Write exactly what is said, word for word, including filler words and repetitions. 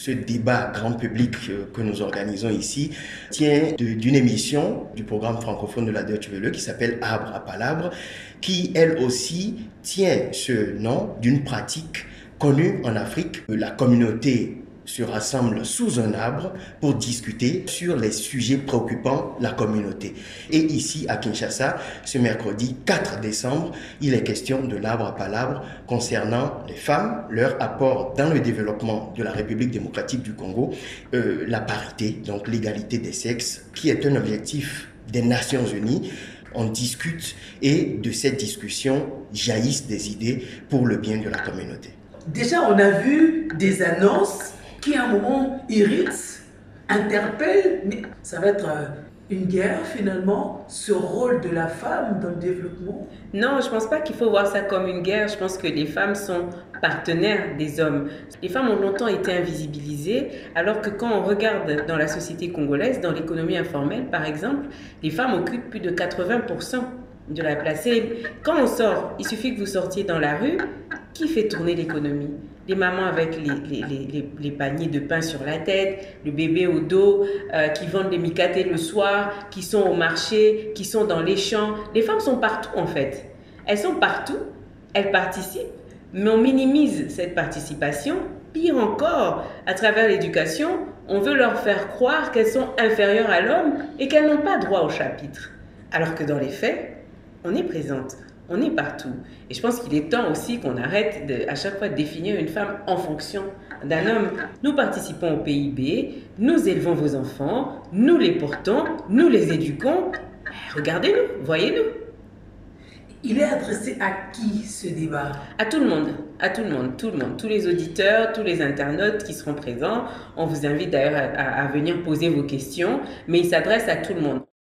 Ce débat grand public que nous organisons ici tient d'une émission du programme francophone de la Deutsche Welle qui s'appelle Arbre à Palabre, qui elle aussi tient ce nom d'une pratique connue en Afrique. La communauté se rassemble sous un arbre pour discuter sur les sujets préoccupant la communauté. Et ici, à Kinshasa, ce mercredi quatre décembre, il est question de l'arbre à palabre concernant les femmes, leur apport dans le développement de la République démocratique du Congo, euh, la parité, donc l'égalité des sexes, qui est un objectif des Nations Unies. On discute et de cette discussion jaillissent des idées pour le bien de la communauté. Déjà, on a vu des annonces qui à un moment irritent, interpellent, mais ça va être une guerre finalement, ce rôle de la femme dans le développement. Non, je ne pense pas qu'il faut voir ça comme une guerre. Je pense que les femmes sont partenaires des hommes. Les femmes ont longtemps été invisibilisées, alors que quand on regarde dans la société congolaise, dans l'économie informelle par exemple, les femmes occupent plus de quatre-vingts pour cent de la place. Et quand on sort, il suffit que vous sortiez dans la rue, qui fait tourner l'économie? Les mamans avec les, les, les, les paniers de pain sur la tête, le bébé au dos, euh, qui vendent des micatés le soir, qui sont au marché, qui sont dans les champs. Les femmes sont partout en fait. Elles sont partout, elles participent, mais on minimise cette participation. Pire encore, à travers l'éducation, on veut leur faire croire qu'elles sont inférieures à l'homme et qu'elles n'ont pas droit au chapitre. Alors que dans les faits, on est présente. On est partout. Et je pense qu'il est temps aussi qu'on arrête de, à chaque fois de définir une femme en fonction d'un homme. Nous participons au P I B, nous élevons vos enfants, nous les portons, nous les éduquons. Regardez-nous, voyez-nous. Il est adressé à qui ce débat? À tout le monde, à tout le monde, tout le monde, tous les auditeurs, tous les internautes qui seront présents. On vous invite d'ailleurs à, à, à venir poser vos questions, mais il s'adresse à tout le monde.